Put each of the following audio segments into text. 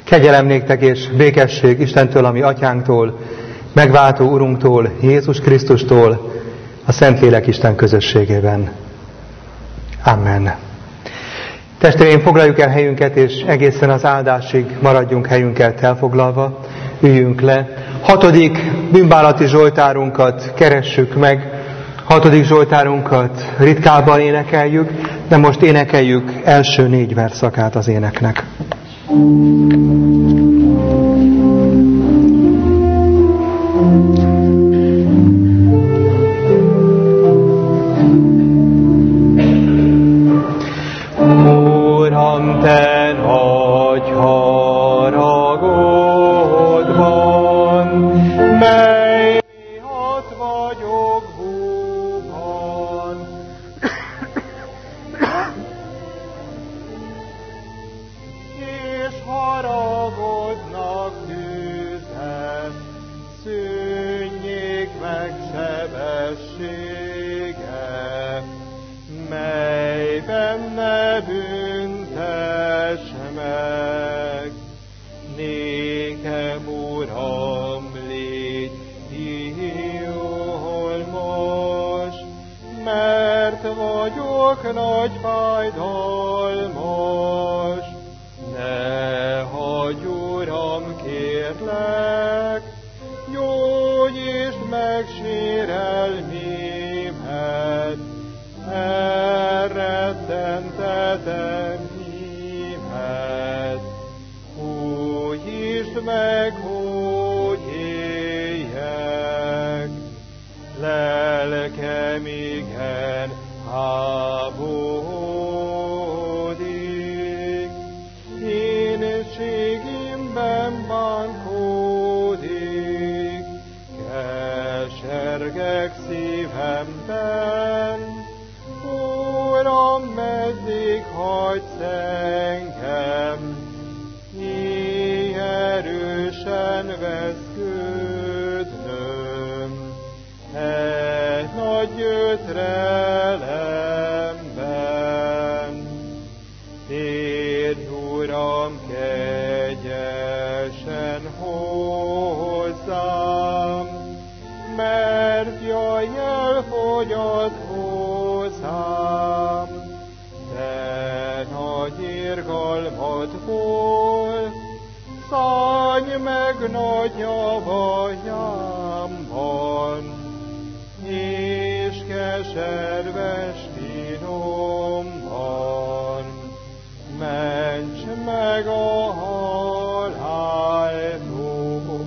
Kegyelem néktek és békesség Istentől, ami Atyánktól, megváltó Urunktól, Jézus Krisztustól, a Szentlélek Isten közösségében. Amen. Testvéreim, foglaljuk el helyünket, és egészen az áldásig maradjunk helyünket elfoglalva. Üljünk le. 6. bűnbánati zsoltárunkat keressük meg. 6. zsoltárunkat ritkábban énekeljük, de most énekeljük első 4 verszakát az éneknek. Uram, te nagy haragodban, mely miatt vagyok búban, és haragodnak tűzhet, szűnjék meg sebessége, mely benne büntes meg. Nékem, Uram, légy hívólmos, mert vagyok nagy fájdalmas. Ne hagyj, Uram, kérlek, gyógyítsd meg sérelmémet, elrettentetem hímet. Újítsd meg, hogy éljek, lelkem igen háboodik, énségimben bánkódik, kesergek szívemben. Uram, meddig hagysz engem, erősen veszködnöm egy nagy gyötrelemben. Térj, Uram, kegyesen hozzám, mert jaj elfogyott hozzám. Te nagy irgalmadból szállj meg nagy javajámban, és keserves finomban, ments meg a haláltól.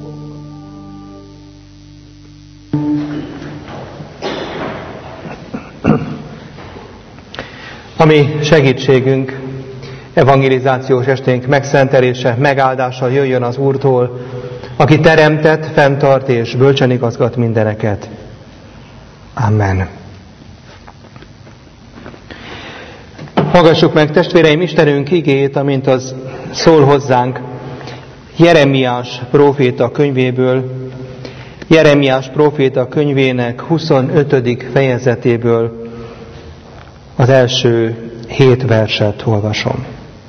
Ami segítségünk, evangelizációs esténk megszentelése, megáldása jöjjön az Úrtól, aki teremtett, fenntart és bölcsen igazgat mindeneket. Amen. Hallgassuk meg, testvéreim, Istenünk igéjét, amint az szól hozzánk Jeremiás próféta könyvéből, Jeremiás próféta könyvének 25. fejezetéből, az első 7 verset olvasom.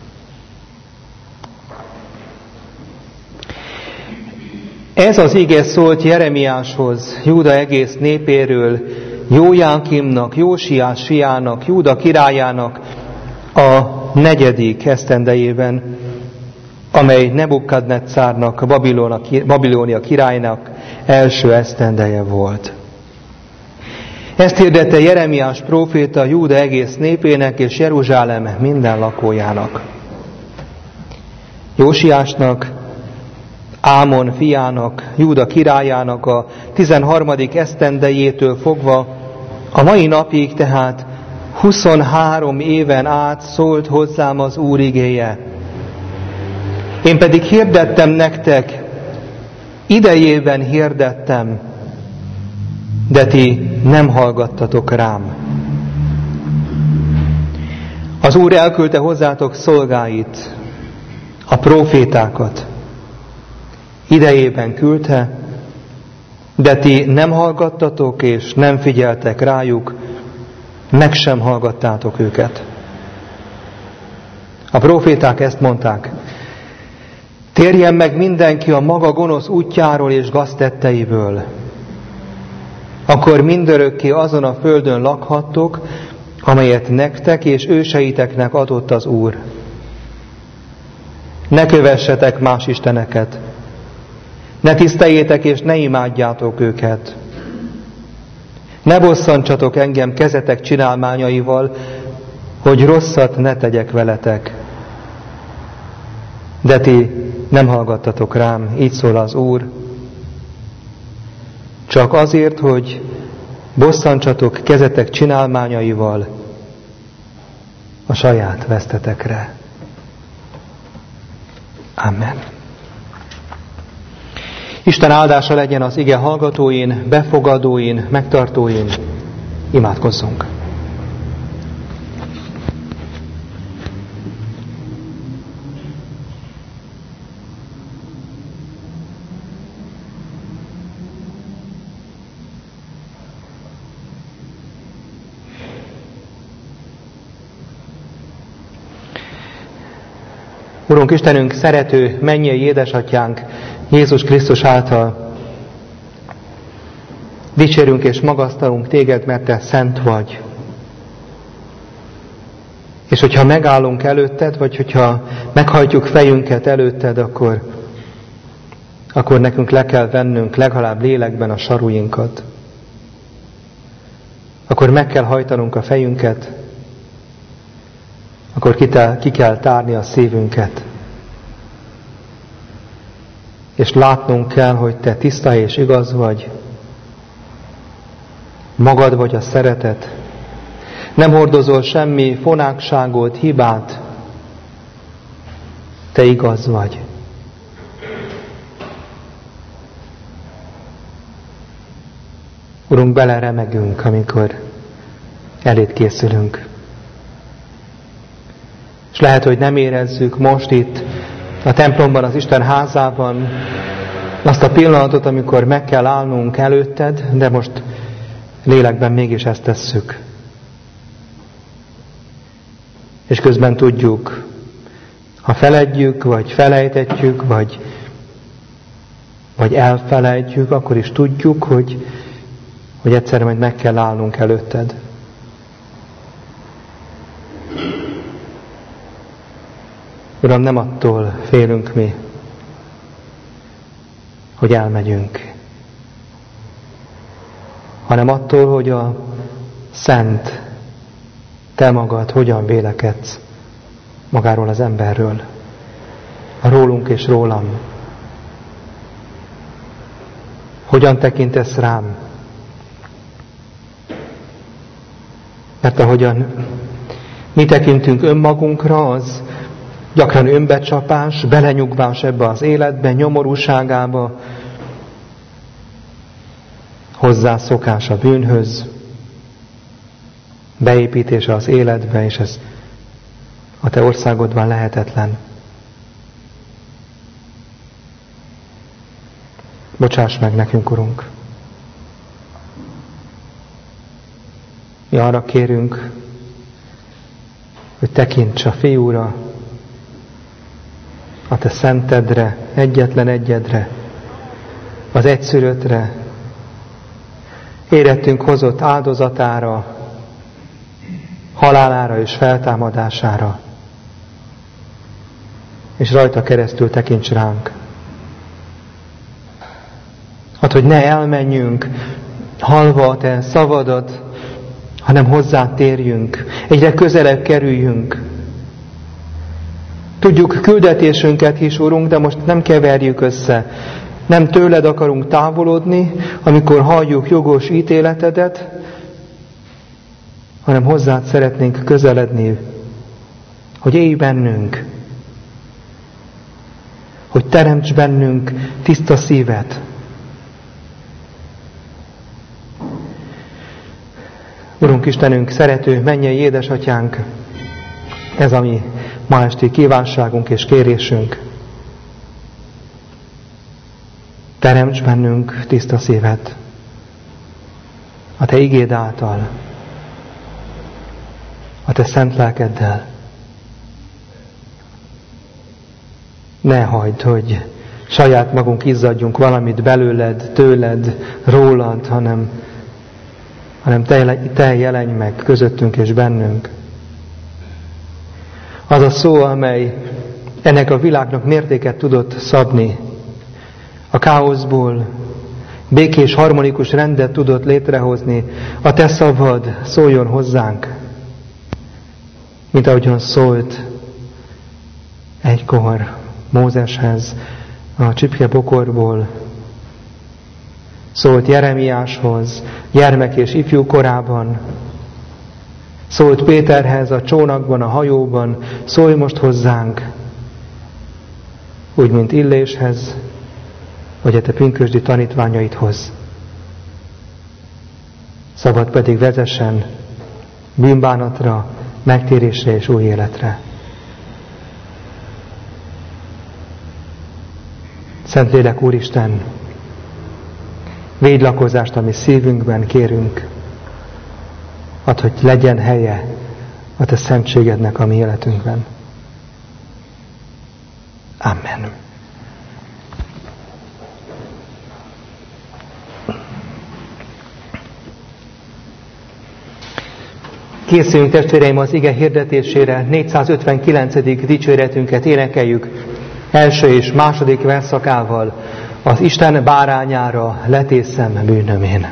Ez az ige szólt Jeremiáshoz, Júda egész népéről, Jójákimnak, Jósiás fiának, Júda királyának a 4. esztendejében, amely Nebukadneccárnak, a Babilónia királynak első esztendeje volt. Ezt hirdette Jeremiás próféta Júda egész népének és Jeruzsálem minden lakójának. Jósiásnak, Ámon fiának, Júda királyának a 13. esztendejétől fogva a mai napig, tehát 23 éven át szólt hozzám az Úr igéje. Én pedig hirdettem nektek, idejében hirdettem, de ti nem hallgattatok rám. Az Úr elküldte hozzátok szolgáit, a prófétákat. Idejében küldte, de ti nem hallgattatok és nem figyeltek rájuk, meg sem hallgattátok őket. A próféták ezt mondták: Térjen meg mindenki a maga gonosz útjáról és gaztetteiből. Akkor mindörökké azon a földön lakhattok, amelyet nektek és őseiteknek adott az Úr. Ne kövessetek más isteneket, ne tiszteljétek és ne imádjátok őket. Ne bosszantsatok engem kezetek csinálmányaival, hogy rosszat ne tegyek veletek. De ti nem hallgattatok rám, így szól az Úr, csak azért, hogy bosszantsatok kezetek csinálmányaival a saját vesztetekre. Amen. Isten áldása legyen az ige hallgatóin, befogadóin, megtartóin. Imádkozzunk. Urunk Istenünk, szerető, mennyei édesatyánk, Jézus Krisztus által dicsérünk és magasztalunk téged, mert te szent vagy. És hogyha megállunk előtted, vagy hogyha meghajtjuk fejünket előtted, akkor nekünk le kell vennünk legalább lélekben a saruinkat. Akkor meg kell hajtanunk a fejünket, akkor ki kell tárni a szívünket. És látnunk kell, hogy te tiszta és igaz vagy, magad vagy a szeretet, nem hordozol semmi fonákságot, hibát, te igaz vagy. Urunk, beleremegünk, amikor eléd készülünk. És lehet, hogy nem érezzük most itt a templomban, az Isten házában azt a pillanatot, amikor meg kell állnunk előtted, de most lélekben mégis ezt tesszük. És közben tudjuk, ha feledjük, vagy felejtetjük, vagy elfelejtjük, akkor is tudjuk, hogy egyszer majd meg kell állnunk előtted. Uram, nem attól félünk mi, hogy elmegyünk, hanem attól, hogy a Szent, te magad hogyan vélekedsz magáról az emberről, a rólunk és rólam. Hogyan tekintesz rám? Mert ahogyan mi tekintünk önmagunkra, az gyakran önbecsapás, belenyugvás ebbe az életbe, nyomorúságába, hozzászokás a bűnhöz, beépítése az életbe, és ez a te országodban lehetetlen. Bocsáss meg nekünk, Urunk! Mi arra kérünk, hogy tekints a Fiúra, a te szentedre, egyetlen egyedre, az egyszülöttre, érettünk hozott áldozatára, halálára és feltámadására, és rajta keresztül tekints ránk. Add, hogy ne elmenjünk hallva a te szavadat, hanem hozzád térjünk, egyre közelebb kerüljünk. Tudjuk küldetésünket is, Urunk, de most nem keverjük össze. Nem tőled akarunk távolodni, amikor halljuk jogos ítéletedet, hanem hozzád szeretnénk közeledni, hogy élj bennünk, hogy teremts bennünk tiszta szívet. Urunk Istenünk, szerető, mennyei édesatyánk, ez a mi ma esti kívánságunk és kérésünk. Teremts bennünk tiszta szívet a te igéd által, a te szent lelkeddel. ne hagyd, hogy saját magunk izzadjunk valamit belőled, tőled, rólad, hanem te jelenj meg közöttünk és bennünk. Az a szó, amely ennek a világnak mértéket tudott szabni, a káoszból békés, harmonikus rendet tudott létrehozni, a te szavad szóljon hozzánk, mint ahogyan szólt egykor Mózeshez a csipkebokorból, szólt Jeremiáshoz gyermek és ifjú korában, szólt Péterhez a csónakban, a hajóban, szólj most hozzánk, úgy, mint Illéshez, vagy a te pünkösdi tanítványaidhoz. Szabad pedig vezessen bűnbánatra, megtérésre és új életre. Szentlélek Úristen, védj lakozást a mi szívünkben, kérünk, add, hogy legyen helye a te szentségednek a mi életünkben. Amen. Készüljünk, testvéreim, az ige hirdetésére. 459. dicséretünket énekeljük első és második versszakával. Az Isten bárányára letészem bűnöm én.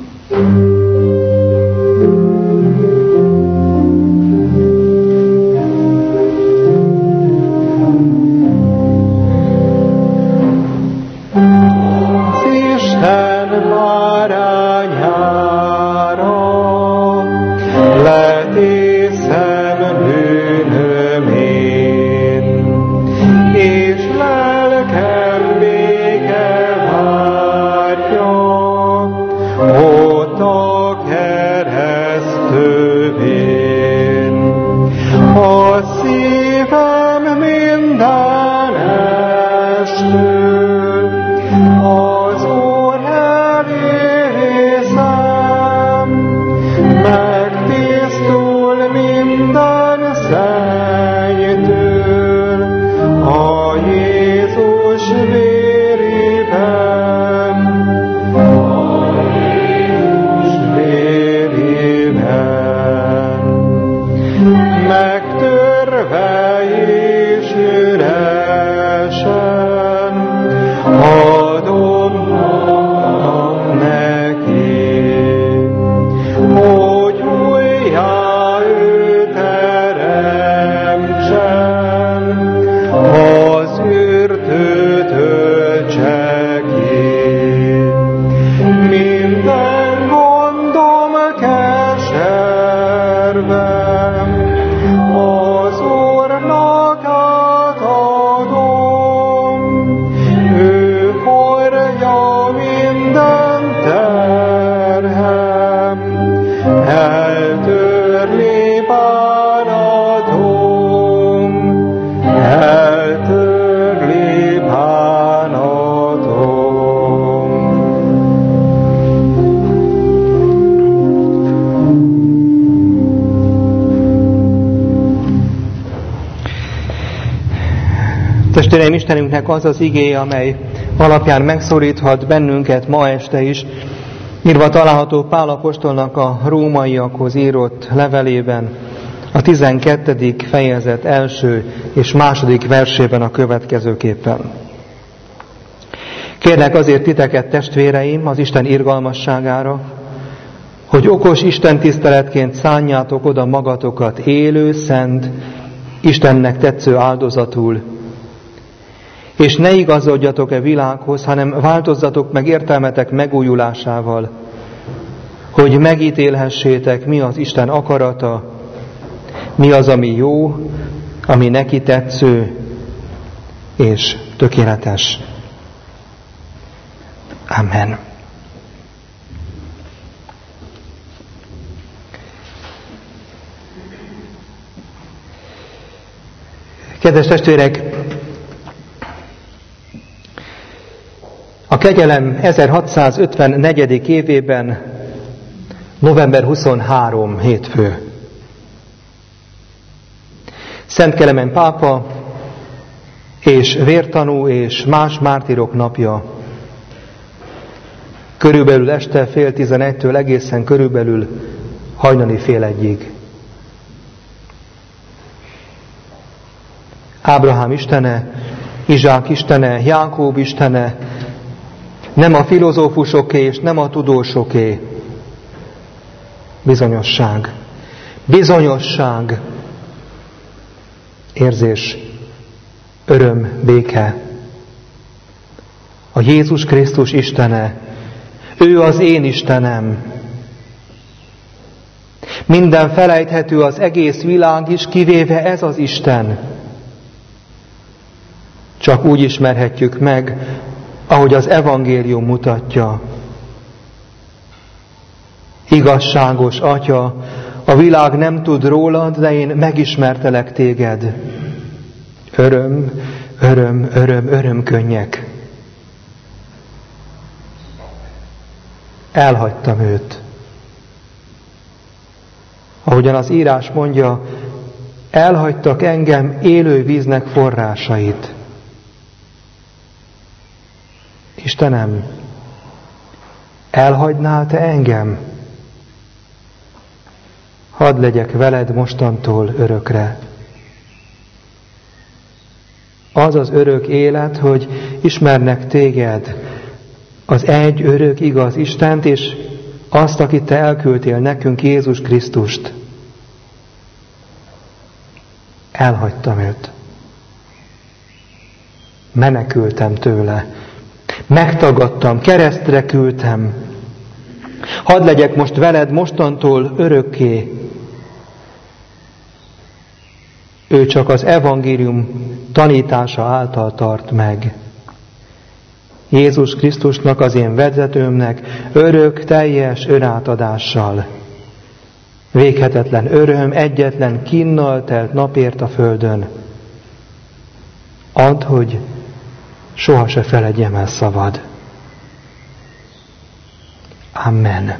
Testvéreim, Istenünknek az az igéje, amely alapján megszólíthat bennünket ma este is, írva található Pál apostolnak a rómaiakhoz írott levelében, a 12. fejezet első és második versében a következőképpen. Kérlek azért titeket, testvéreim, az Isten irgalmasságára, hogy okos Isten tiszteletként szánjátok oda magatokat élő, szent, Istennek tetsző áldozatul, és ne igazodjatok e világhoz, hanem változzatok meg értelmetek megújulásával, hogy megítélhessétek, mi az Isten akarata, mi az, ami jó, ami neki tetsző és tökéletes. Amen. Kedves testvérek, a kegyelem 1654. évében, november 23. hétfő. Szent Kelemen pápa és vértanú és más mártírok napja, körülbelül este 10:30-től egészen körülbelül hajnali 1:30. Ábrahám istene, Izsák istene, Jákób istene, nem a filozófusoké és nem a tudósoké. Bizonyosság. Bizonyosság. Érzés. Öröm, béke. A Jézus Krisztus istene. Ő az én Istenem. Minden felejthető, az egész világ is, kivéve ez az Isten. Csak úgy ismerhetjük meg, ahogy az evangélium mutatja. Igazságos Atya, a világ nem tud rólad, de én megismertelek téged. Öröm, öröm, öröm, örömkönnyek. Elhagytam őt. Ahogyan az írás mondja, elhagytak engem élő víznek forrásait. Istenem, elhagynál te engem? Hadd legyek veled mostantól örökre. Az az örök élet, hogy ismernek téged, az egy örök igaz Istent, és azt, akit te elküldtél nekünk, Jézus Krisztust. Elhagytam őt. Menekültem tőle. Megtagadtam, keresztre küldtem. Hadd legyek most veled mostantól örökké. Ő csak az evangélium tanítása által tart meg. Jézus Krisztusnak, az én vezetőmnek örök, teljes önátadással. Véghetetlen öröm, egyetlen kínnal telt napért a földön. Add, hogy soha se feledjem el szavad. Amen.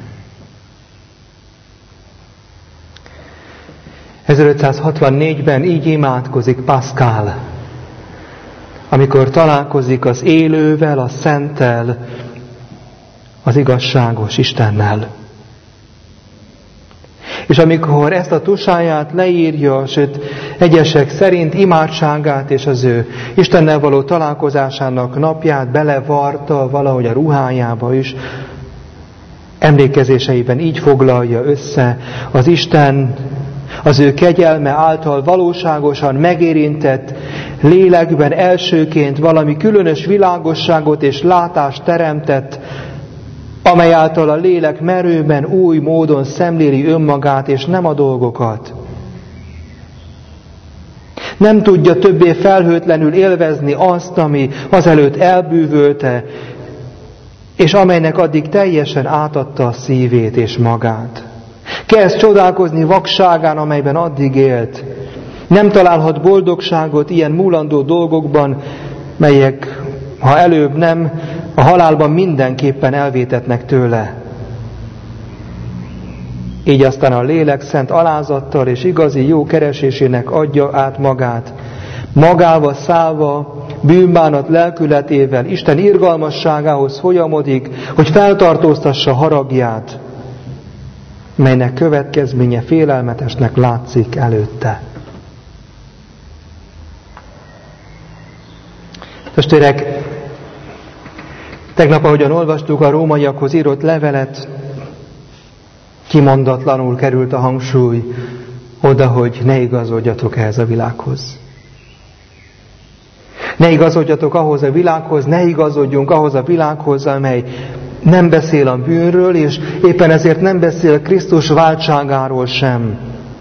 1564-ben így imádkozik Pascal, amikor találkozik az élővel, a szenttel, az igazságos Istennel. És amikor ezt a tusáját leírja, sőt, egyesek szerint imádságát és az ő Istennel való találkozásának napját belevarta valahogy a ruhájába is, emlékezéseiben így foglalja össze az Isten, az ő kegyelme által valóságosan megérintett lélekben elsőként valami különös világosságot és látást teremtett, amely által a lélek merőben új módon szemléli önmagát és nem a dolgokat. Nem tudja többé felhőtlenül élvezni azt, ami azelőtt elbűvölte, és amelynek addig teljesen átadta a szívét és magát. Kezd csodálkozni vakságán, amelyben addig élt. Nem találhat boldogságot ilyen múlandó dolgokban, melyek, ha előbb nem, a halálban mindenképpen elvétetnek tőle. Így aztán a lélek szent alázattal és igazi jó keresésének adja át magát, magával szállva, bűnbánat lelkületével Isten irgalmasságához folyamodik, hogy feltartóztassa haragját, melynek következménye félelmetesnek látszik előtte. Testvérek, tegnap, ahogyan olvastuk a rómaiakhoz írott levelet, kimondatlanul került a hangsúly oda, hogy ne igazodjatok ehhez a világhoz. Ne igazodjatok ahhoz a világhoz, ne igazodjunk ahhoz a világhoz, amely nem beszél a bűnről, és éppen ezért nem beszél Krisztus váltságáról sem.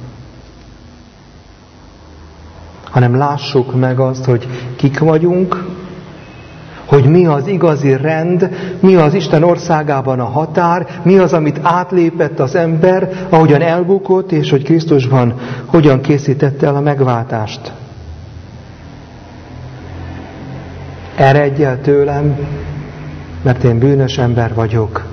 Hanem lássuk meg azt, hogy kik vagyunk, hogy mi az igazi rend, mi az Isten országában a határ, mi az, amit átlépett az ember, ahogyan elbukott, és hogy Krisztusban hogyan készítette el a megváltást. Eredj el tőlem, mert én bűnös ember vagyok.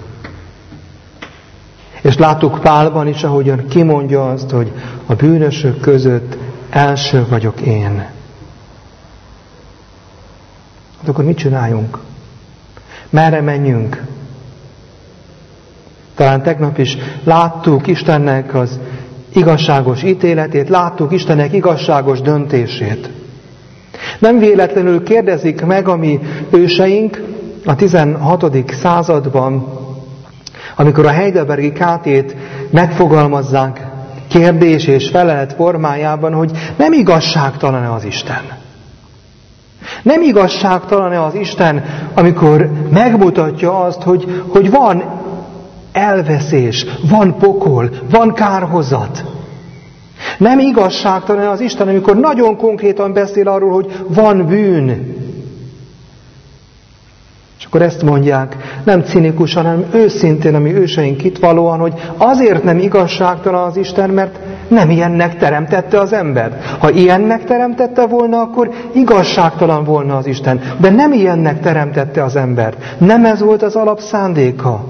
És láttuk Pálban is, ahogyan kimondja azt, hogy a bűnösök között első vagyok én. Hát akkor mit csináljunk? Merre menjünk? Talán tegnap is láttuk Istennek az igazságos ítéletét, láttuk Istennek igazságos döntését. Nem véletlenül kérdezik meg a mi őseink a 16. században, amikor a Heidelbergi KT-t megfogalmazzák kérdés és felelet formájában, hogy nem igazságtalan-e az Isten? Nem igazságtalan-e az Isten, amikor megmutatja azt, hogy van elveszés, van pokol, van kárhozat? Nem igazságtalan az Isten, amikor nagyon konkrétan beszél arról, hogy van bűn? És akkor ezt mondják, nem cinikusan, hanem őszintén, ami őseink itt valóan, hogy azért nem igazságtalan az Isten, mert nem ilyennek teremtette az embert. Ha ilyennek teremtette volna, akkor igazságtalan volna az Isten. De nem ilyennek teremtette az embert. Nem ez volt az alapszándéka.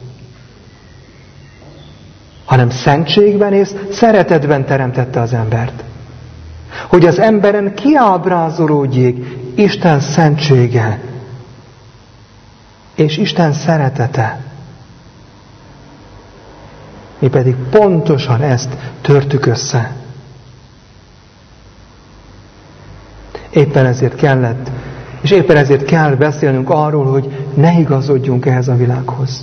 Hanem szentségben és szeretetben teremtette az embert. Hogy az emberen kiábrázolódjék Isten szentsége és Isten szeretete. Mi pedig pontosan ezt törtük össze. Éppen ezért kellett, és éppen ezért kell beszélnünk arról, hogy ne igazodjunk ehhez a világhoz.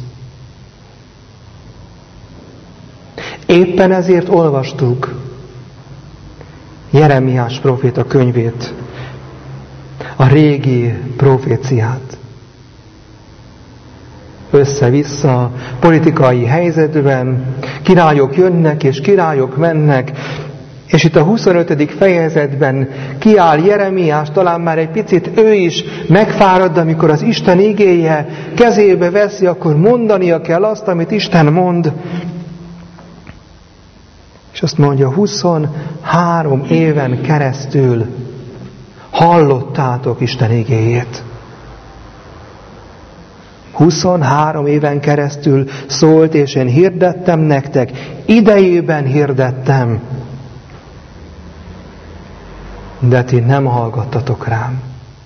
Éppen ezért olvastuk Jeremiás próféta könyvét, a régi proféciát. Össze-vissza, politikai helyzetben, királyok jönnek és királyok mennek, és itt a 25. fejezetben kiáll Jeremiás, talán már egy picit ő is megfárad, de amikor az Isten igéje kezébe veszi, akkor mondania kell azt, amit Isten mond. És azt mondja, 23 éven keresztül hallottátok Isten igéjét. 23 éven keresztül szólt, és én hirdettem nektek, idejében hirdettem. De ti nem hallgattatok rám.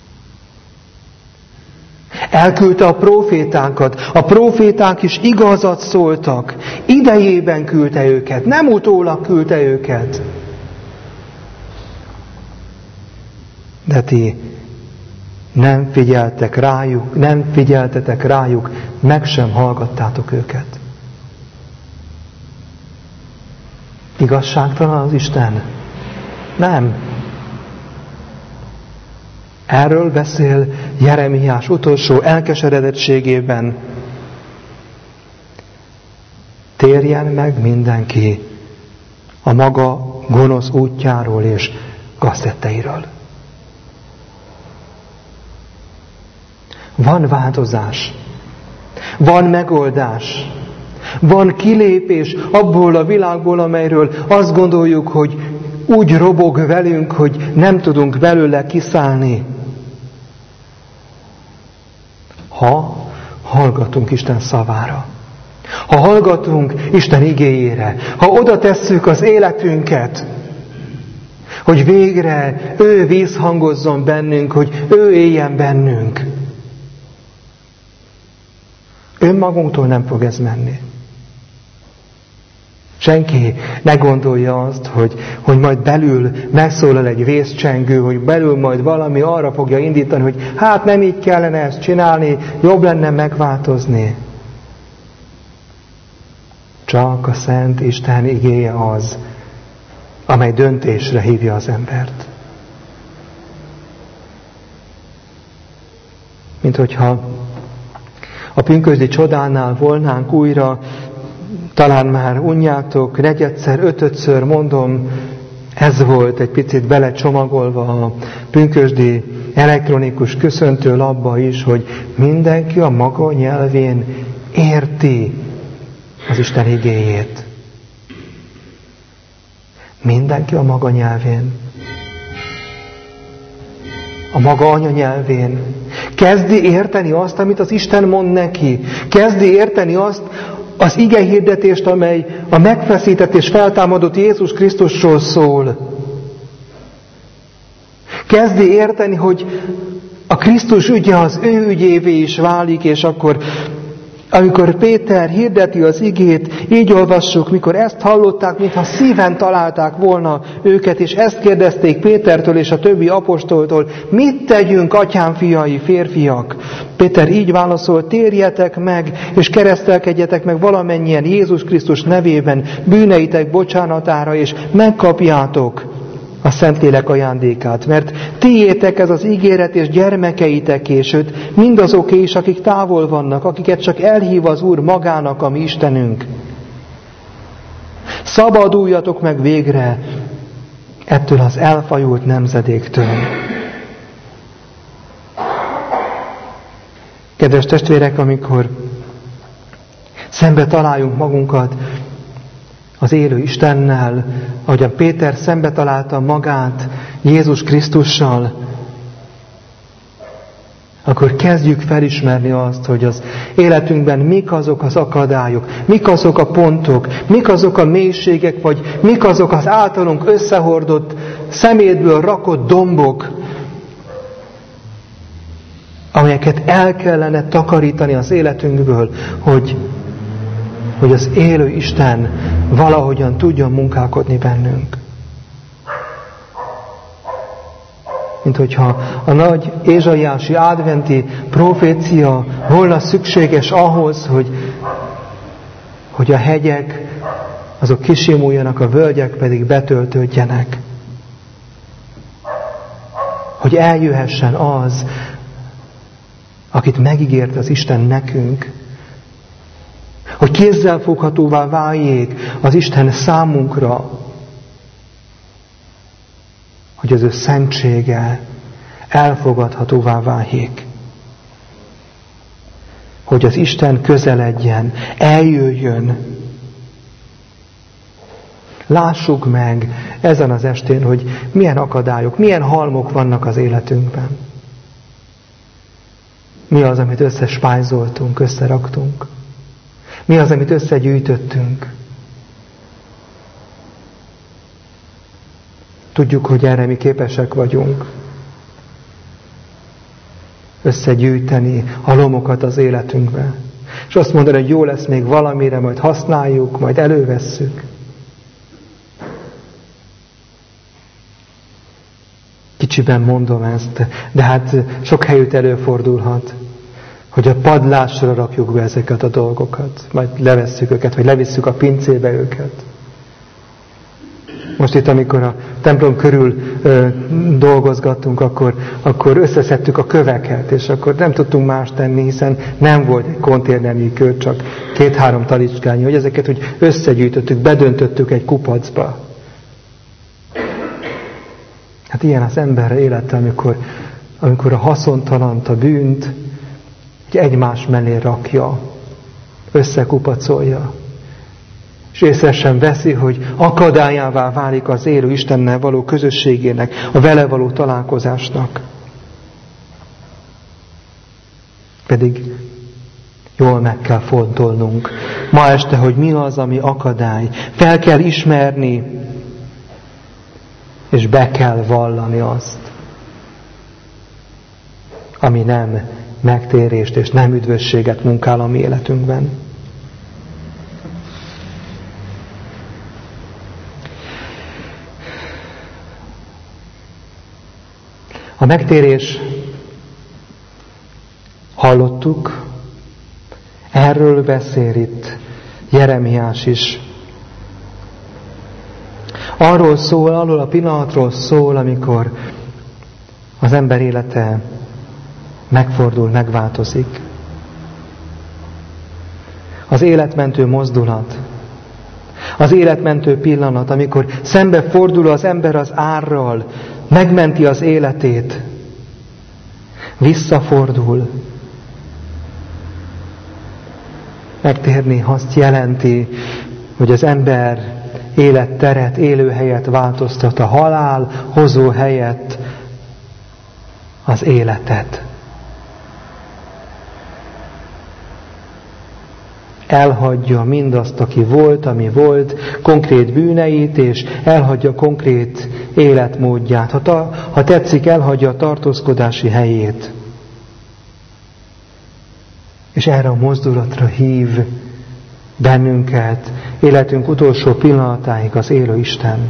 Elküldte a prófétákat, a próféták is igazat szóltak. Idejében küldte őket, nem utólag küldte őket. De ti nem figyeltetek rájuk, meg sem hallgattátok őket. Igazságtalan az Isten? Nem. Erről beszél Jeremiás utolsó elkeseredettségében. Térjen meg mindenki a maga gonosz útjáról és gaztetteiről. Van változás, van megoldás, van kilépés abból a világból, amelyről azt gondoljuk, hogy úgy robog velünk, hogy nem tudunk belőle kiszállni. Ha hallgatunk Isten szavára, ha hallgatunk Isten igéjére, ha oda tesszük az életünket, hogy végre ő vízhangozzon bennünk, hogy ő éljen bennünk. Önmagunktól nem fog ez menni. Senki ne gondolja azt, hogy majd belül megszólal egy vészcsengő, hogy belül majd valami arra fogja indítani, hogy hát nem így kellene ezt csinálni, jobb lenne megváltozni. Csak a Szent Isten igéje az, amely döntésre hívja az embert. Mint hogyha a pünkösdi csodánál volnánk újra, talán már unjátok, negyedszer, ötödször mondom, ez volt egy picit belecsomagolva a pünkösdi elektronikus köszöntőlapba is, hogy mindenki a maga nyelvén érti az Isten igéjét. Mindenki a maga nyelvén. A maga anyanyelvén. Kezdi érteni azt, amit az Isten mond neki. Kezdi érteni azt, az igehirdetést, amely a megfeszített és feltámadott Jézus Krisztusról szól. Kezdi érteni, hogy a Krisztus ügye az ő ügyévé is válik, és akkor, amikor Péter hirdeti az igét, így olvassuk, mikor ezt hallották, mintha szíven találták volna őket, és ezt kérdezték Pétertől és a többi apostoltól, mit tegyünk, atyám fiai, férfiak? Péter így válaszolt, térjetek meg, és keresztelkedjetek meg valamennyien Jézus Krisztus nevében bűneitek bocsánatára, és megkapjátok a Szentlélek ajándékát, mert tiétek ez az ígéret, és gyermekeiteké, sőt, mindazoké is, akik távol vannak, akiket csak elhív az Úr magának, a mi Istenünk. Szabaduljatok meg végre ettől az elfajult nemzedéktől. Kedves testvérek, amikor szembe találjuk magunkat az élő Istennel, ahogyan Péter szembe találta magát Jézus Krisztussal, akkor kezdjük felismerni azt, hogy az életünkben mik azok az akadályok, mik azok a pontok, mik azok a mélységek, vagy mik azok az általunk összehordott, szemétből rakott dombok, amelyeket el kellene takarítani az életünkből, hogy az élő Isten valahogyan tudjon munkálkodni bennünk. Mint hogyha a nagy ézsaiási adventi profécia volna szükséges ahhoz, hogy a hegyek azok kisimuljanak, a völgyek pedig betöltődjenek. Hogy eljöhessen az, akit megígért az Isten nekünk, hogy kézzelfoghatóvá váljék az Isten számunkra, hogy az ő szentsége elfogadhatóvá váljék. Hogy az Isten közeledjen, eljöjjön. Lássuk meg ezen az estén, hogy milyen akadályok, milyen halmok vannak az életünkben. Mi az, amit összespájzoltunk, összeraktunk? Mi az, amit összegyűjtöttünk? Tudjuk, hogy erre mi képesek vagyunk. Összegyűjteni a lomokat az életünkbe. És azt mondani, hogy jó lesz még valamire, majd használjuk, majd elővesszük. Kicsiben mondom ezt, de hát sok helyütt előfordulhat, hogy a padlásra rakjuk be ezeket a dolgokat, majd levesszük őket, vagy levisszük a pincébe őket. Most itt, amikor a templom körül dolgozgattunk, akkor összeszedtük a köveket, és akkor nem tudtunk más tenni, hiszen nem volt egy konténernyi kő, csak 2-3 talicskányi, hogy ezeket úgy összegyűjtöttük, bedöntöttük egy kupacba. Hát ilyen az ember élete, amikor a haszontalant, a bűnt egymás mellé rakja, összekupacolja. És észre sem veszi, hogy akadályává válik az élő Istennel való közösségének, a vele való találkozásnak. Pedig jól meg kell fontolnunk ma este, hogy mi az, ami akadály. Fel kell ismerni, és be kell vallani azt, ami nem megtérést és nem üdvösséget munkál a mi életünkben. A megtérés, hallottuk, erről beszél itt Jeremiás is. Arról a pillanatról szól, amikor az ember élete megfordul, megváltozik. Az életmentő mozdulat, az életmentő pillanat, amikor szembe fordul az ember az árral, megmenti az életét, visszafordul. Megtérni azt jelenti, hogy az ember életteret, élőhelyet változtat, a halál hozó helyett az életet. Elhagyja mindazt, aki volt, ami volt, konkrét bűneit, és elhagyja konkrét életmódját. Ha tetszik, elhagyja a tartózkodási helyét. És erre a mozdulatra hív bennünket életünk utolsó pillanatáig az élő Isten.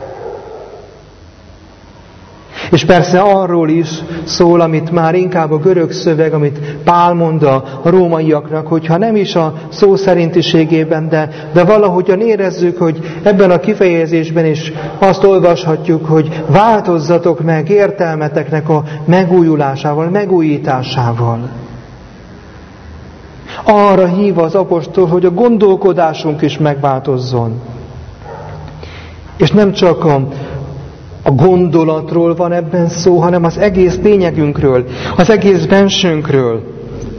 És persze arról is szól, amit már inkább a görög szöveg, amit Pál mond a rómaiaknak, hogyha nem is a szó szerintiségében, de valahogyan érezzük, hogy ebben a kifejezésben is azt olvashatjuk, hogy változzatok meg értelmeteknek a megújulásával, megújításával. Arra hív az apostol, hogy a gondolkodásunk is megváltozzon. És nem csak a gondolatról van ebben szó, hanem az egész lényegünkről, az egész bensőnkről,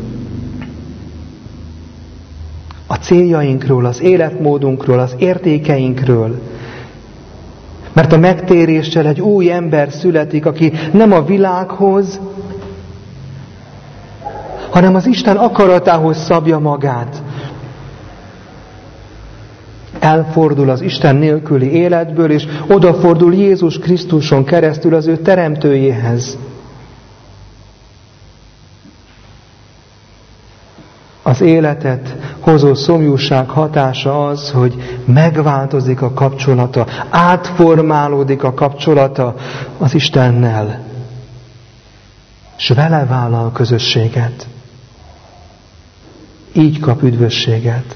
a céljainkról, az életmódunkról, az értékeinkről. Mert a megtéréssel egy új ember születik, aki nem a világhoz, hanem az Isten akaratához szabja magát. Elfordul az Isten nélküli életből, és odafordul Jézus Krisztuson keresztül az ő teremtőjéhez. Az életet hozó szomjúság hatása az, hogy megváltozik a kapcsolata, átformálódik a kapcsolata az Istennel, és vele vállal közösséget. Így kap üdvösséget.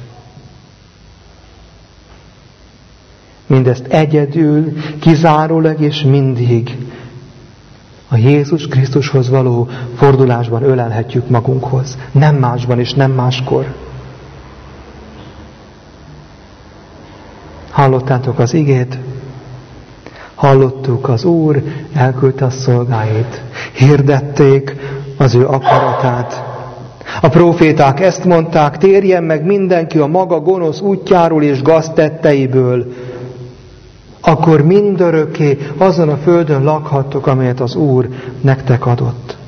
Mindezt egyedül, kizárólag és mindig a Jézus Krisztushoz való fordulásban ölelhetjük magunkhoz. Nem másban és nem máskor. Hallottátok az igét? Hallottuk, az Úr elküldte a szolgáit. Hirdették az ő akaratát. A próféták ezt mondták, térjen meg mindenki a maga gonosz útjáról és gaztetteiből, akkor mindörökké azon a földön lakhattok, amelyet az Úr nektek adott.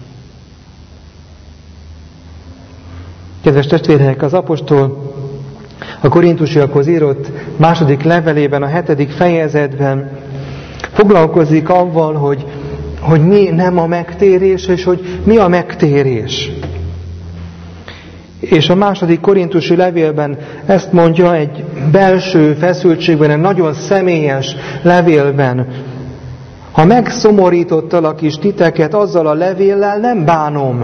Kedves testvérek, az apostol a korintusiakhoz írott második levelében, a 7. fejezetben foglalkozik avval, hogy mi nem a megtérés, és hogy mi a megtérés. És a második korintusi levélben ezt mondja, egy belső feszültségben, egy nagyon személyes levélben. Ha megszomorítottalak is titeket azzal a levéllel, nem bánom.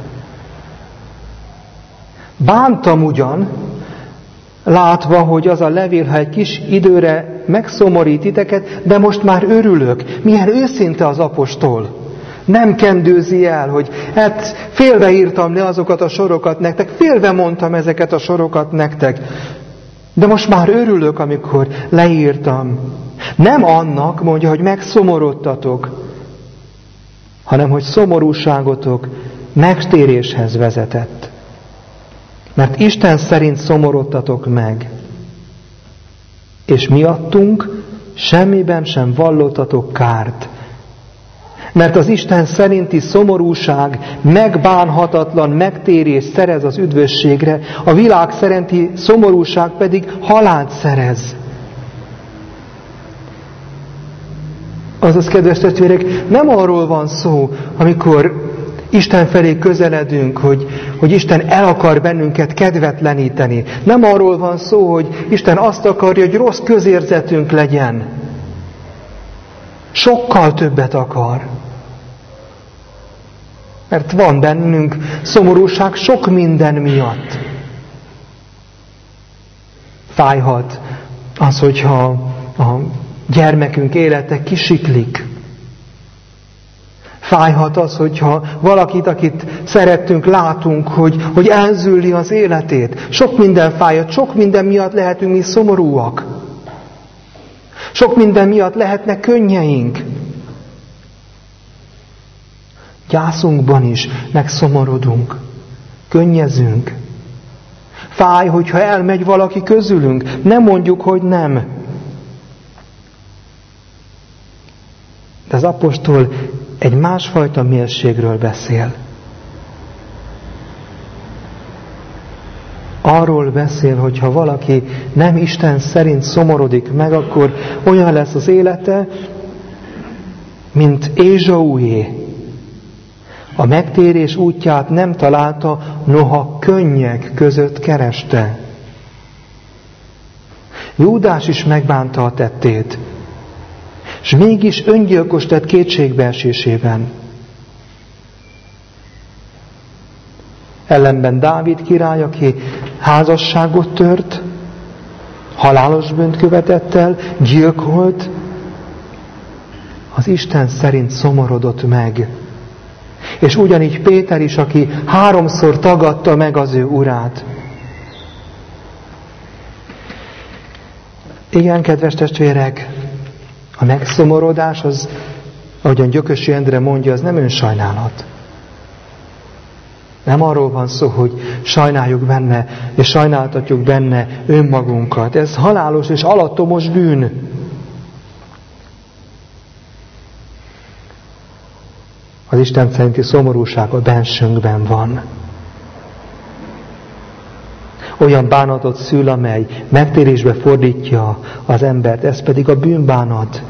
Bántam ugyan, látva, hogy az a levél, ha egy kis időre megszomorít titeket, de most már örülök. Milyen őszinte az apostol. Nem kendőzi el, hogy félve írtam le azokat a sorokat nektek, félve mondtam ezeket a sorokat nektek. De most már örülök, amikor leírtam. Nem annak, mondja, hogy megszomorodtatok, hanem hogy szomorúságotok megtéréshez vezetett. Mert Isten szerint szomorodtatok meg. És miattunk semmiben sem vallottatok kárt. Mert az Isten szerinti szomorúság megbánhatatlan megtérés szerez az üdvösségre, a világ szerinti szomorúság pedig halált szerez. Azaz, kedves testvérek, nem arról van szó, amikor Isten felé közeledünk, hogy Isten el akar bennünket kedvetleníteni. Nem arról van szó, hogy Isten azt akarja, hogy rossz közérzetünk legyen. Sokkal többet akar. Mert van bennünk szomorúság sok minden miatt. Fájhat az, hogyha a gyermekünk élete kisiklik. Fájhat az, hogyha valakit, akit szerettünk, látunk, hogy elzülli az életét. Sok minden fájhat, sok minden miatt lehetünk mi szomorúak. Sok minden miatt lehetnek könnyeink. Gyászunkban is megszomorodunk, könnyezünk. Fáj, hogyha elmegy valaki közülünk, nem mondjuk, hogy nem. De az apostol egy másfajta mérségről beszél. Arról beszél, hogy ha valaki nem Isten szerint szomorodik meg, akkor olyan lesz az élete, mint Ézsaúé, A megtérés útját nem találta, noha könnyek között kereste. Júdás is megbánta a tettét, és mégis öngyilkos tett kétségbeesésében. Ellenben Dávid király, aki házasságot tört, halálos bűnt követett el, gyilkolt, az Isten szerint szomorodott meg. És ugyanígy Péter is, aki 3-szor tagadta meg az ő urát. Igen, kedves testvérek, a megszomorodás az, ahogyan Gyökösi Endre mondja, az nem önsajnálat. Nem arról van szó, hogy sajnáljuk benne, és sajnáltatjuk benne önmagunkat. Ez halálos és alattomos bűn. Az Isten szerinti szomorúság a bensőnkben van. Olyan bánatot szül, amely megtérésbe fordítja az embert, ez pedig a bűnbánat.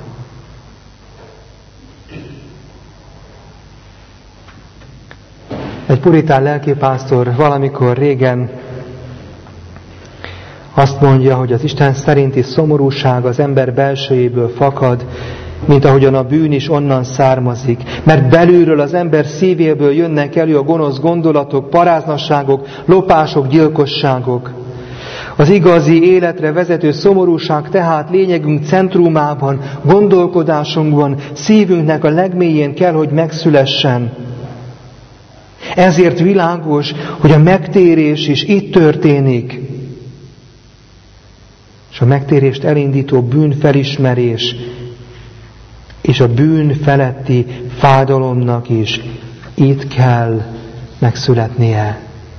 Egy puritán lelkipásztor valamikor régen azt mondja, hogy az Isten szerinti szomorúság az ember belsejéből fakad, mint ahogyan a bűn is onnan származik. Mert belülről az ember szívéből jönnek elő a gonosz gondolatok, paráznasságok, lopások, gyilkosságok. Az igazi életre vezető szomorúság tehát lényegünk centrumában, gondolkodásunkban, szívünknek a legmélyén kell, hogy megszülessen. Ezért világos, hogy a megtérés is itt történik. És a megtérést elindító bűnfelismerés és a bűn feletti fájdalomnak is itt kell megszületnie.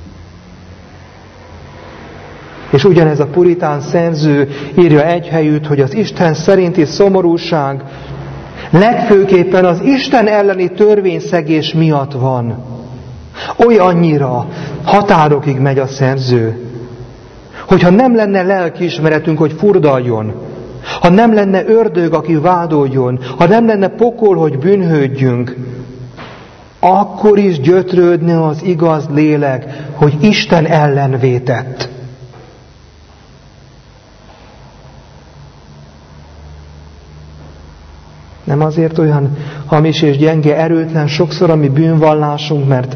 És ugyanez a puritán szerző írja egyhelyütt, hogy az Isten szerinti szomorúság legfőképpen az Isten elleni törvényszegés miatt van. Olyannyira határokig megy a szerző, hogyha nem lenne lelkiismeretünk, hogy furdaljon, ha nem lenne ördög, aki vádoljon, ha nem lenne pokol, hogy bűnhődjünk, akkor is gyötrődne az igaz lélek, hogy Isten ellen vétett. Nem azért olyan hamis és gyenge, erőtlen sokszor a mi bűnvallásunk, mert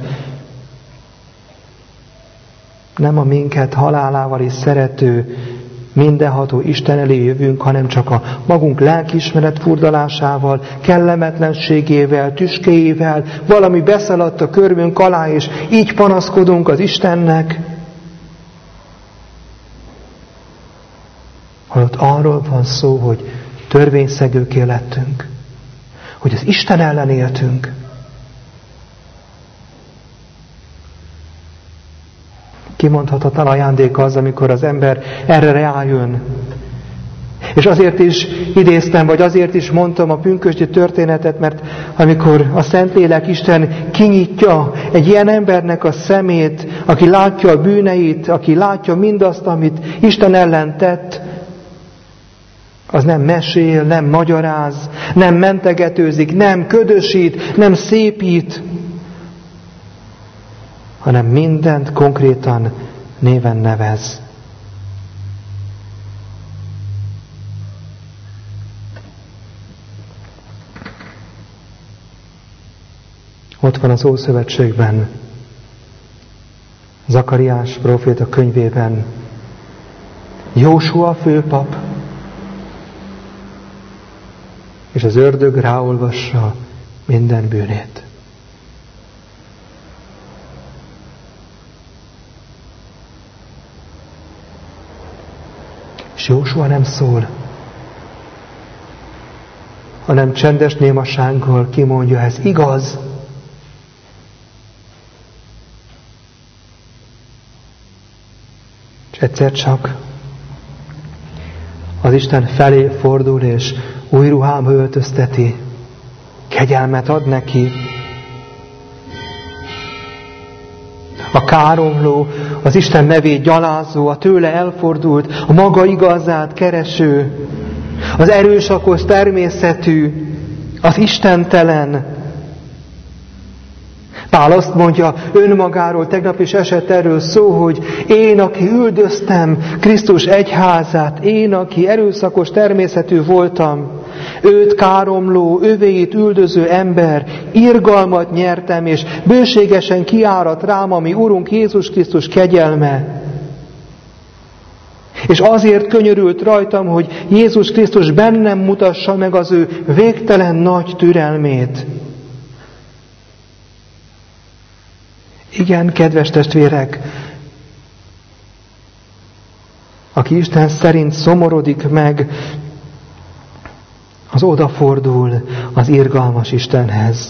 nem a minket halálával is szerető, mindenható Isten elé jövünk, hanem csak a magunk lelkiismeret furdalásával, kellemetlenségével, tüskéjével, valami beszaladt a körmünk alá, és így panaszkodunk az Istennek. Holott arról van szó, hogy törvényszegőké lettünk, hogy az Isten ellen éltünk. Kimondhatatlan ajándék az, amikor az ember erre rájön. És azért is idéztem, vagy azért is mondtam a pünkösdi történetet, mert amikor a Szentlélek Isten kinyitja egy ilyen embernek a szemét, aki látja a bűneit, aki látja mindazt, amit Isten ellen tett, az nem mesél, nem magyaráz, nem mentegetőzik, nem ködösít, nem szépít, hanem mindent konkrétan néven nevez. Ott van az Ószövetségben, Zakariás próféta könyvében, Jósua főpap, és az ördög ráolvassa minden bűnét. És Jósua nem szól, hanem csendes némasággal kimondja, ez igaz. És egyszer csak az Isten felé fordul, és új ruhába öltözteti, kegyelmet ad neki. A káromló, az Isten nevét gyalázó, a tőle elfordult, a maga igazát kereső, az erőszakos természetű, az istentelen, Pál azt mondja önmagáról, tegnap is esett erről szó, hogy én, aki üldöztem Krisztus egyházát, én, aki erőszakos természetű voltam, őt káromló, övéit üldöző ember, irgalmat nyertem, és bőségesen kiáradt rám a mi Urunk Jézus Krisztus kegyelme. És azért könyörült rajtam, hogy Jézus Krisztus bennem mutassa meg az ő végtelen nagy türelmét. Igen, kedves testvérek, aki Isten szerint szomorodik meg, az odafordul az irgalmas Istenhez.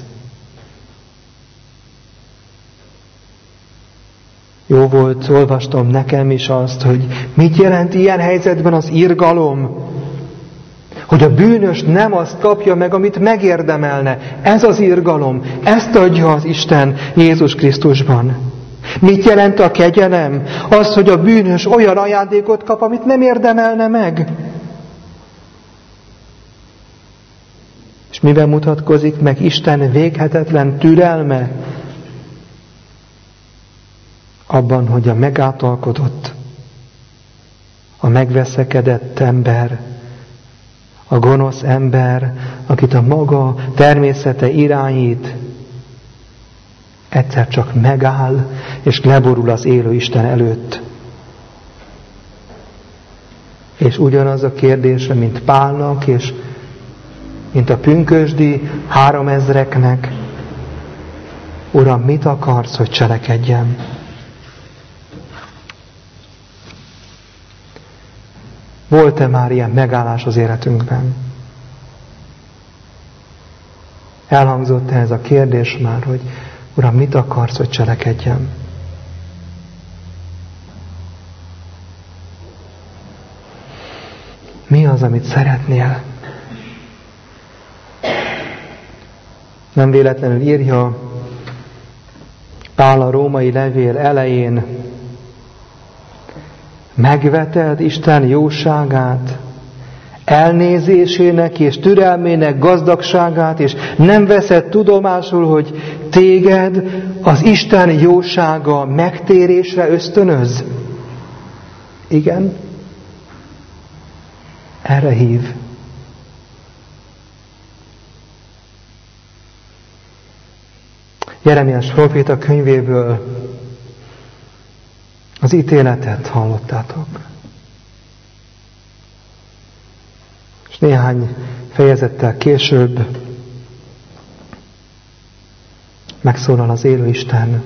Jó volt, olvastam nekem is azt, hogy mit jelent ilyen helyzetben az irgalom. Hogy a bűnös nem azt kapja meg, amit megérdemelne. Ez az irgalom. Ezt adja az Isten Jézus Krisztusban. Mit jelent a kegyelem? Az, hogy a bűnös olyan ajándékot kap, amit nem érdemelne meg. És miben mutatkozik meg Isten véghetetlen türelme? Abban, hogy a megáltalkodott, a megveszekedett ember, a gonosz ember, akit a maga természete irányít, egyszer csak megáll, és leborul az élő Isten előtt. És ugyanaz a kérdése, mint Pálnak, és mint a pünkösdi 3000-eknek, Uram, mit akarsz, hogy cselekedjem? Volt-e már ilyen megállás az életünkben? Elhangzott ez a kérdés már, hogy Uram, mit akarsz, hogy cselekedjem? Mi az, amit szeretnél? Nem véletlenül írja Pál a római levél elején, megveted Isten jóságát, elnézésének és türelmének gazdagságát, és nem veszed tudomásul, hogy téged az Isten jósága megtérésre ösztönöz? Igen? Erre hív. Jeremiás próféta könyvéből az ítéletet hallottátok. És néhány fejezettel később megszólal az élő Isten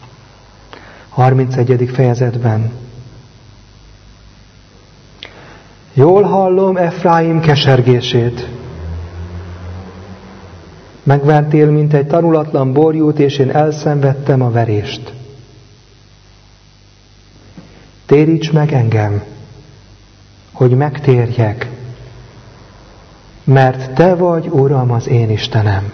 31. fejezetben. Jól hallom Efraim kesergését. Megvertél, mint egy tanulatlan borjút, és én elszenvedtem a verést. Téríts meg engem, hogy megtérjek, mert Te vagy, Uram, az én Istenem.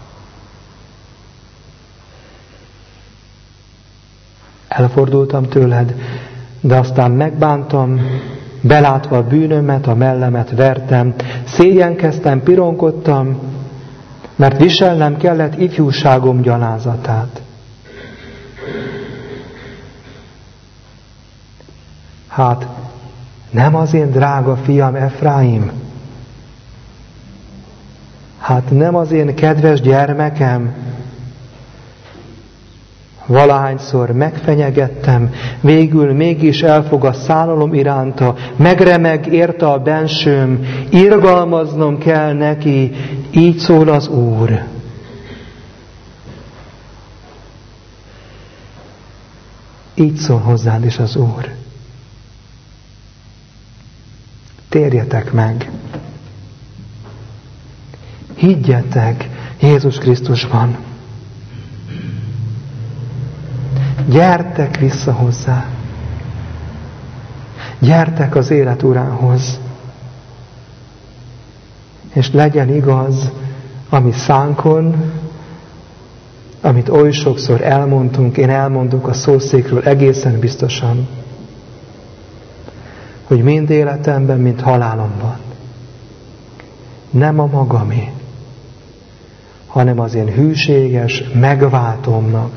Elfordultam tőled, de aztán megbántam, belátva a bűnömet, a mellemet vertem, szégyenkeztem, pironkodtam, mert viselnem kellett ifjúságom gyalázatát. Hát, nem az én drága fiam Efraim? Hát nem az én kedves gyermekem? Valahányszor megfenyegettem, végül mégis elfog a szánalom iránta, megremeg érte a bensőm, irgalmaznom kell neki, így szól az Úr. Így szól hozzád is az Úr. Térjetek meg. Higgyetek Jézus Krisztusban. Gyertek vissza hozzá. Gyertek az élet Urához. És legyen igaz, ami szánkon, amit oly sokszor elmondtunk, én elmondok a szószékről egészen biztosan, hogy mind életemben, mind halálomban nem a magamé, hanem az én hűséges megváltómnak,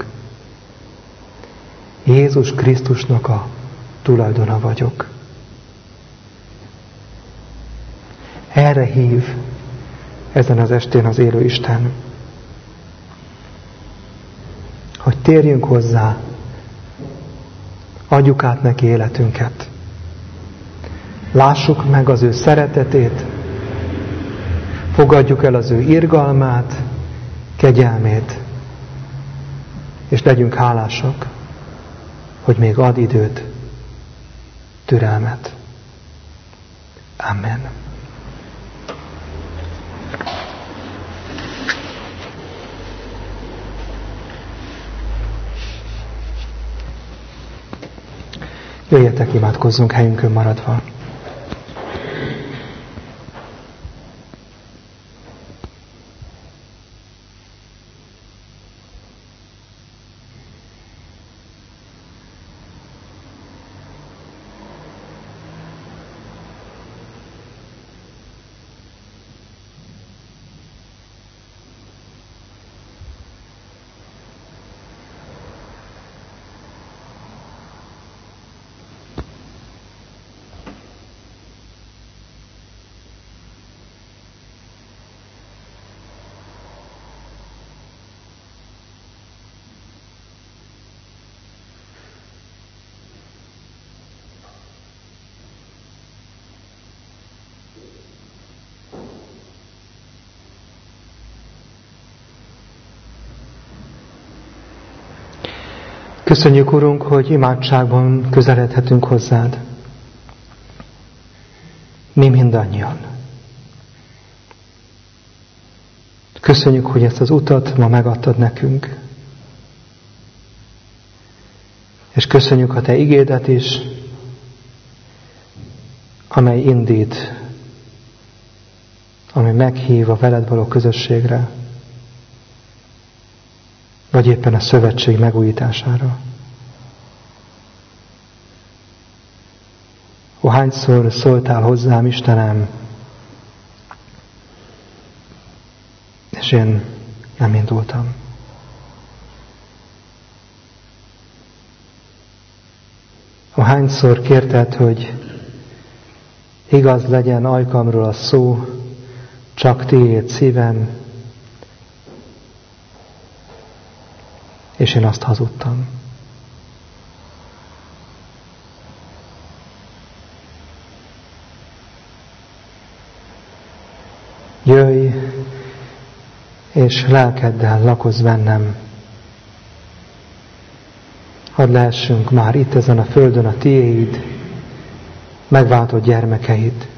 Jézus Krisztusnak a tulajdona vagyok. Erre hív ezen az estén az élő Isten, hogy térjünk hozzá, adjuk át neki életünket. Lássuk meg az ő szeretetét, fogadjuk el az ő irgalmát, kegyelmét, és legyünk hálásak, hogy még ad időt, türelmet. Amen. Jöjjetek, imádkozzunk helyünkön maradva. Köszönjük, Urunk, hogy imádságban közeledhetünk hozzád. Mi mindannyian. Köszönjük, hogy ezt az utat ma megadtad nekünk. És köszönjük a Te igédet is, amely indít, amely meghív a veled való közösségre, vagy éppen a szövetség megújítására. Ó, hányszor szóltál hozzám, Istenem, és én nem indultam. Ó, hányszor kérted, hogy igaz legyen ajkamról a szó, csak tiéd szívem, és én azt hazudtam. Jöjj, és lelkeddel lakozz bennem. Hadd lehessünk már itt ezen a földön a tiéd, megváltott gyermekeid.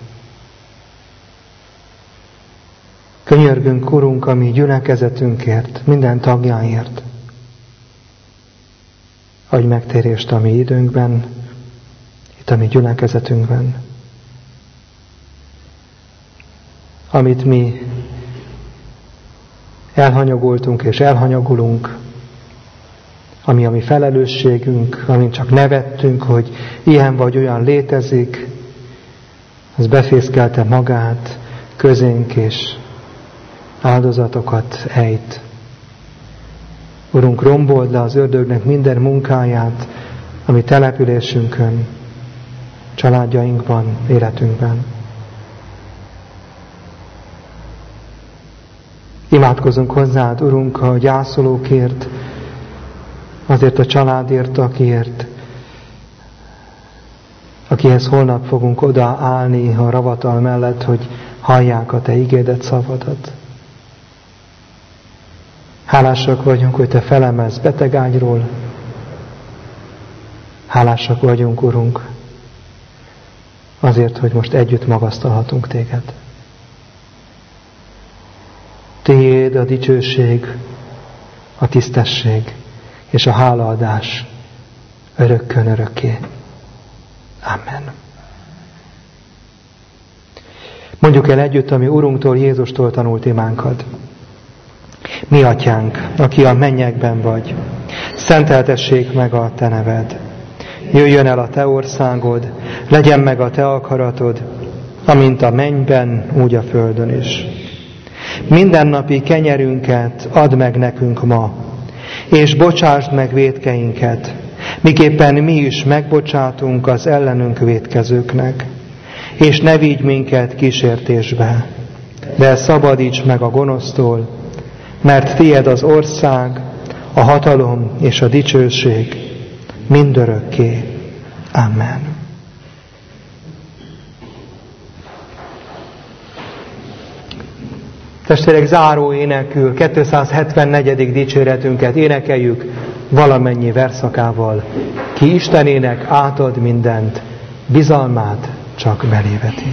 Könyörgünk, Urunk, a mi gyülekezetünkért, minden tagjáért. Adj megtérést a mi időnkben, itt a mi gyülekezetünkben. Amit mi elhanyagoltunk és elhanyagolunk, ami a mi felelősségünk, amin csak nevettünk, hogy ilyen vagy olyan létezik, az befészkelte magát közénk, és áldozatokat ejt. Urunk, rombold le az ördögnek minden munkáját, ami településünkön, családjainkban, életünkben. Imádkozunk hozzád, Urunk, a gyászolókért, azért a családért, akihez holnap fogunk odaállni a ravatal mellett, hogy hallják a Te igédet, szavadat. Hálásak vagyunk, hogy Te felemelsz betegágyról. Hálásak vagyunk, Urunk, azért, hogy most együtt magasztalhatunk Téged. Tiéd a dicsőség, a tisztesség és a hálaadás örökkön örökké. Amen. Mondjuk el együtt, ami Urunktól, Jézustól tanult imánkat. Mi Atyánk, aki a mennyekben vagy, szenteltessék meg a Te neved. Jöjjön el a Te országod, legyen meg a Te akaratod, amint a mennyben, úgy a földön is. mindennapi kenyerünket add meg nekünk ma, és bocsásd meg vétkeinket, miképpen mi is megbocsátunk az ellenünk vétkezőknek. És ne vigy minket kísértésbe, de szabadíts meg a gonosztól, mert tied az ország, a hatalom és a dicsőség mindörökké. Amen. Testvérek, záró énekül 274. dicséretünket énekeljük valamennyi verszakával. Ki Istenének átad mindent, bizalmát csak beléveti.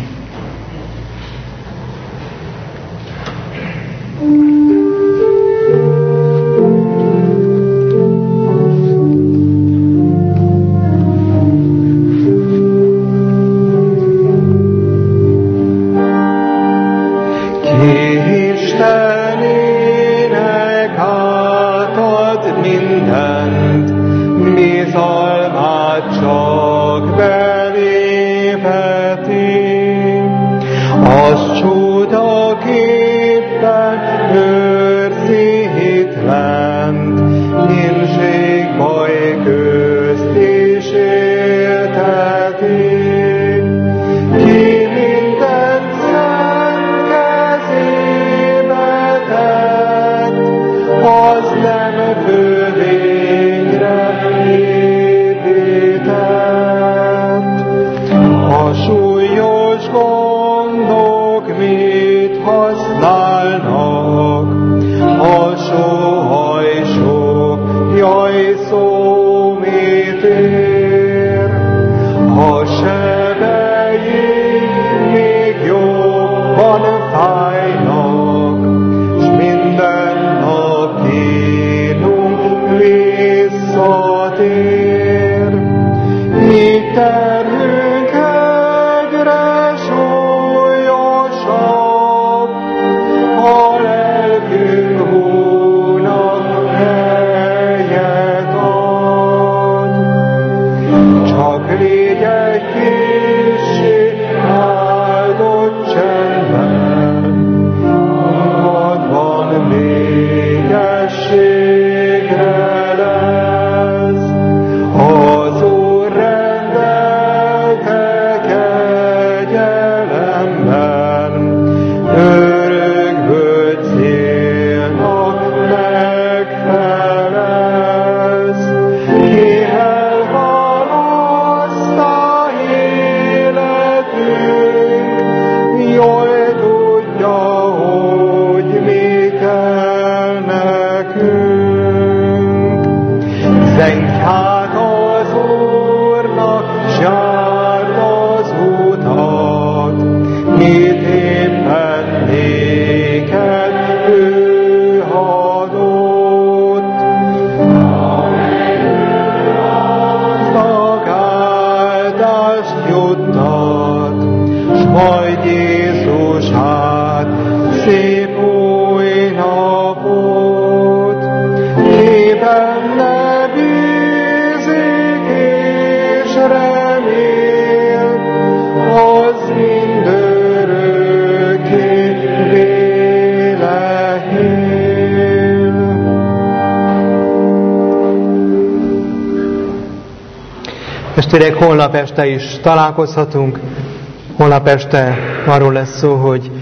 Testvérek, holnap este is találkozhatunk. Holnap este arról lesz szó,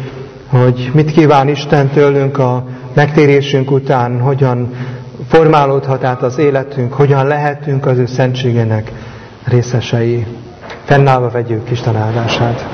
hogy mit kíván Isten tőlünk a megtérésünk után, hogyan formálódhat át az életünk, hogyan lehetünk az ő szentségének részesei. Fennállva vegyük Isten áldását.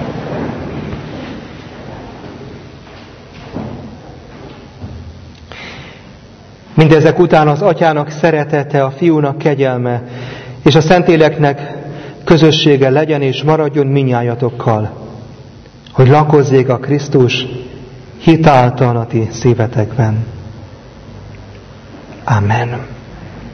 Mindezek után az Atyának szeretete, a Fiúnak kegyelme, és a Szentléleknek közössége legyen és maradjon mindnyájatokkal, hogy lakozzék a Krisztus hitáltal a ti szívetekben. Amen.